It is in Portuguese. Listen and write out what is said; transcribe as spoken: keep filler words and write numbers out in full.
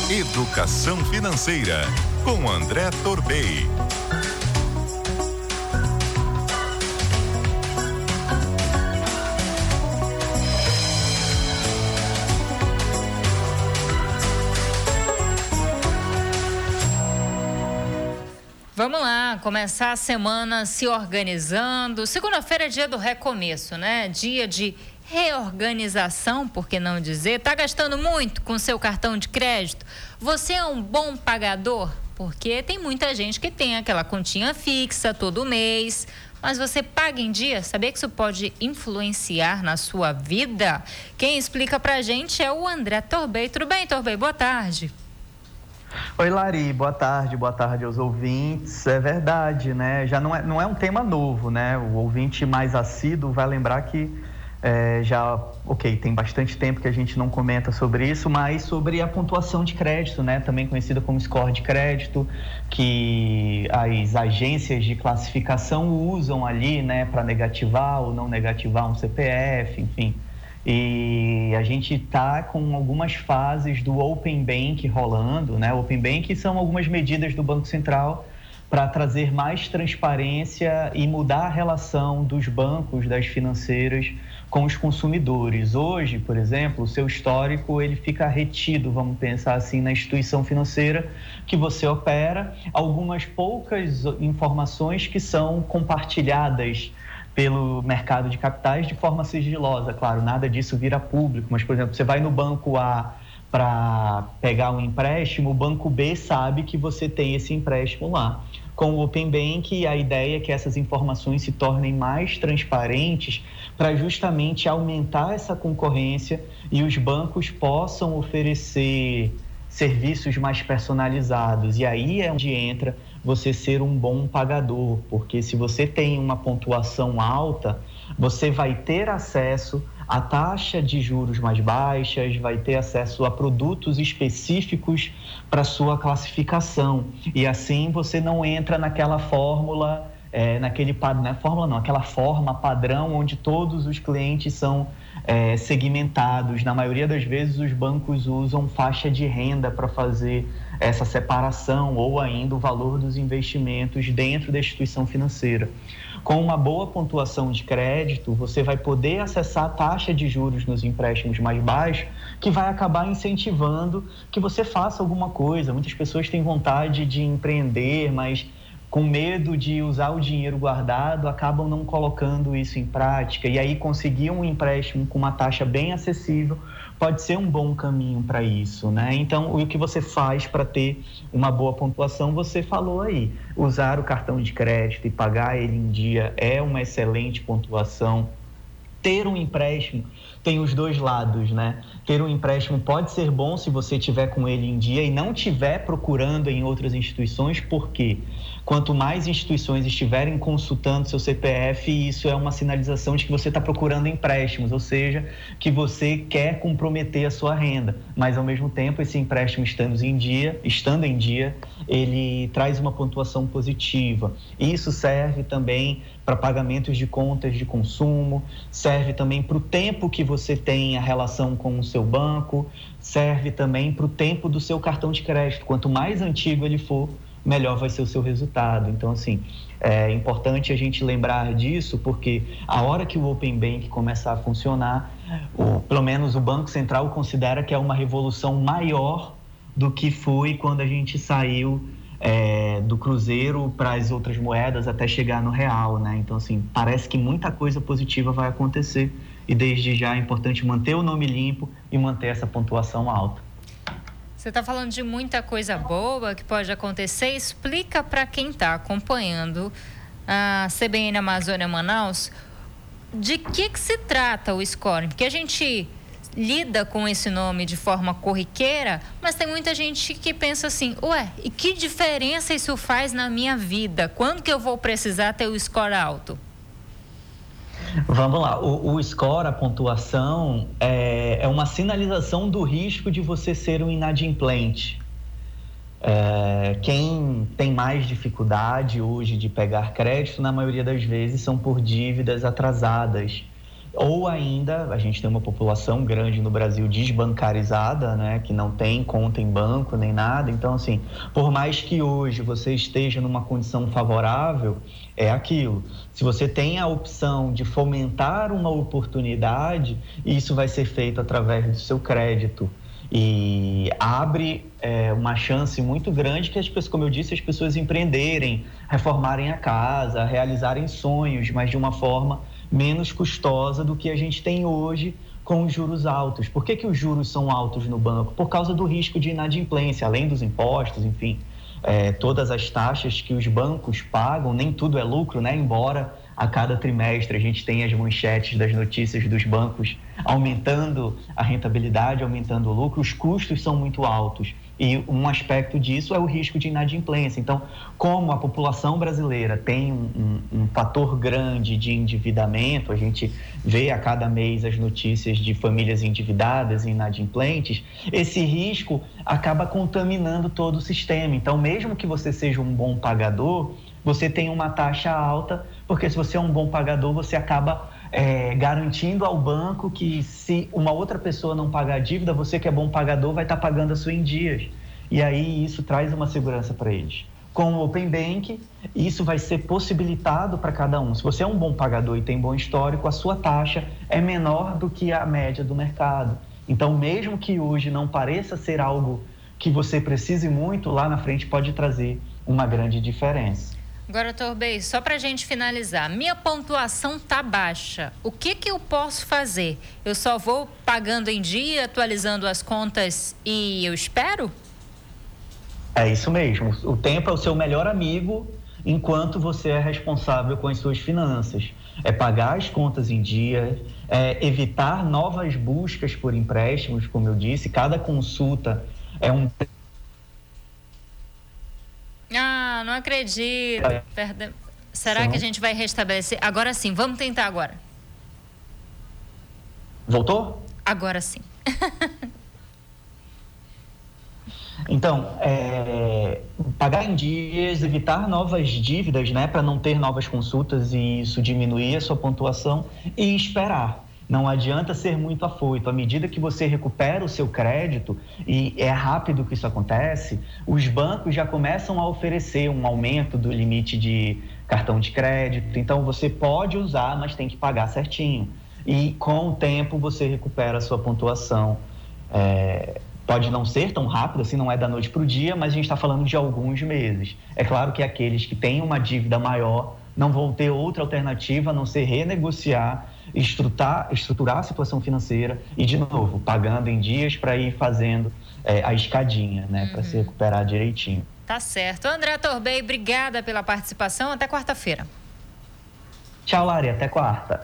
Educação Financeira, com André Torbey. Vamos lá, começar a semana se organizando. Segunda-feira é dia do recomeço, né? Dia de reorganização, por que não dizer? Tá gastando muito com seu cartão de crédito? Você é um bom pagador? Porque tem muita gente que tem aquela continha fixa todo mês, mas você paga em dia? Sabia que isso pode influenciar na sua vida? Quem explica pra gente é o André Torbey. Tudo bem, Torbey? Boa tarde. Oi, Lari, boa tarde, boa tarde aos ouvintes. É verdade, né? Já não é, não é um tema novo, né? O ouvinte mais assíduo vai lembrar que é, já, ok, tem bastante tempo que a gente não comenta sobre isso, mas sobre a pontuação de crédito, né? Também conhecida como score de crédito, que as agências de classificação usam ali, né, para negativar ou não negativar um C P F, enfim. E a gente está com algumas fases do Open Bank rolando, né? Open Bank são algumas medidas do Banco Central para trazer mais transparência e mudar a relação dos bancos, das financeiras, com os consumidores. Hoje, por exemplo, o seu histórico ele fica retido, vamos pensar assim, na instituição financeira que você opera. Algumas poucas informações que são compartilhadas pelo mercado de capitais de forma sigilosa, claro, nada disso vira público, mas, por exemplo, você vai no banco A para pegar um empréstimo, o banco B sabe que você tem esse empréstimo lá. Com o Open Bank, a ideia é que essas informações se tornem mais transparentes para justamente aumentar essa concorrência e os bancos possam oferecer serviços mais personalizados. E aí é onde entra você ser um bom pagador, porque se você tem uma pontuação alta, você vai ter acesso a taxa de juros mais baixas, vai ter acesso a produtos específicos para sua classificação. E assim você não entra naquela fórmula, é, naquele, na fórmula não, aquela forma padrão onde todos os clientes são é, segmentados. Na maioria das vezes os bancos usam faixa de renda para fazer essa separação ou ainda o valor dos investimentos dentro da instituição financeira. Com uma boa pontuação de crédito, você vai poder acessar a taxa de juros nos empréstimos mais baixos, que vai acabar incentivando que você faça alguma coisa. Muitas pessoas têm vontade de empreender, mas com medo de usar o dinheiro guardado, acabam não colocando isso em prática. E aí conseguir um empréstimo com uma taxa bem acessível pode ser um bom caminho para isso, né? Então, o que você faz para ter uma boa pontuação, você falou aí. Usar o cartão de crédito e pagar ele em dia é uma excelente pontuação. Ter um empréstimo tem os dois lados, né? Ter um empréstimo pode ser bom se você tiver com ele em dia e não estiver procurando em outras instituições, porque quanto mais instituições estiverem consultando seu C P F, isso é uma sinalização de que você está procurando empréstimos, ou seja, que você quer comprometer a sua renda. Mas, ao mesmo tempo, esse empréstimo estando em dia, estando em dia, ele traz uma pontuação positiva. Isso serve também para pagamentos de contas de consumo, serve também para o tempo que você tem a relação com o seu banco, serve também para o tempo do seu cartão de crédito. Quanto mais antigo ele for, melhor vai ser o seu resultado. Então, assim, é importante a gente lembrar disso, porque a hora que o Open Bank começar a funcionar, ou pelo menos o Banco Central considera que é uma revolução maior do que foi quando a gente saiu É, do cruzeiro para as outras moedas até chegar no real, né? Então, assim, parece que muita coisa positiva vai acontecer e desde já é importante manter o nome limpo e manter essa pontuação alta. Você está falando de muita coisa boa que pode acontecer. Explica para quem está acompanhando a C B N Amazônia Manaus de que que se trata o scoring, porque a gente lida com esse nome de forma corriqueira, mas tem muita gente que pensa assim, ué, e que diferença isso faz na minha vida? Quando que eu vou precisar ter o score alto? Vamos lá, o, o score, a pontuação, é, é uma sinalização do risco de você ser um inadimplente. É, quem tem mais dificuldade hoje de pegar crédito, na maioria das vezes, são por dívidas atrasadas. Ou ainda, a gente tem uma população grande no Brasil desbancarizada, né, que não tem conta em banco nem nada. Então, assim, por mais que hoje você esteja numa condição favorável, é aquilo. Se você tem a opção de fomentar uma oportunidade, isso vai ser feito através do seu crédito. E abre é, uma chance muito grande que, as pessoas, como eu disse, as pessoas empreenderem, reformarem a casa, realizarem sonhos, mas de uma forma menos custosa do que a gente tem hoje com os juros altos. Por que que os juros são altos no banco? Por causa do risco de inadimplência, além dos impostos, enfim, é, todas as taxas que os bancos pagam, nem tudo é lucro, né? Embora a cada trimestre a gente tenha as manchetes das notícias dos bancos aumentando a rentabilidade, aumentando o lucro, os custos são muito altos. E um aspecto disso é o risco de inadimplência. Então, como a população brasileira tem um, um, um fator grande de endividamento, a gente vê a cada mês as notícias de famílias endividadas e inadimplentes, esse risco acaba contaminando todo o sistema. Então, mesmo que você seja um bom pagador, você tem uma taxa alta, porque se você é um bom pagador, você acaba é, garantindo ao banco que, se uma outra pessoa não pagar a dívida, você que é bom pagador vai estar pagando a sua em dias. E aí isso traz uma segurança para eles. Com o Open Bank, isso vai ser possibilitado para cada um. Se você é um bom pagador e tem bom histórico, a sua taxa é menor do que a média do mercado. Então, mesmo que hoje não pareça ser algo que você precise muito, lá na frente pode trazer uma grande diferença. Agora, Torbey, só para a gente finalizar, minha pontuação tá baixa. O que que eu posso fazer? Eu só vou pagando em dia, atualizando as contas e eu espero? É isso mesmo. O tempo é o seu melhor amigo enquanto você é responsável com as suas finanças. É pagar as contas em dia, é evitar novas buscas por empréstimos, como eu disse. Cada consulta é um... Ah, não acredito. Perde... Será sim. que a gente vai restabelecer? Agora sim, vamos tentar agora. Voltou? Agora sim. Então, é, pagar em dias, evitar novas dívidas, né, para não ter novas consultas e isso diminuir a sua pontuação, e esperar. Não adianta ser muito afoito. À medida que você recupera o seu crédito, e é rápido que isso acontece, os bancos já começam a oferecer um aumento do limite de cartão de crédito. Então, você pode usar, mas tem que pagar certinho. E com o tempo, você recupera a sua pontuação. É, pode não ser tão rápido, assim, não é da noite para o dia, mas a gente está falando de alguns meses. É claro que aqueles que têm uma dívida maior não vão ter outra alternativa a não ser renegociar, estruturar, estruturar a situação financeira e, de novo, pagando em dias para ir fazendo é, a escadinha, né, uhum. para se recuperar direitinho. Tá certo. André Torbey, obrigada pela participação. Até quarta-feira. Tchau, Lari. Até quarta.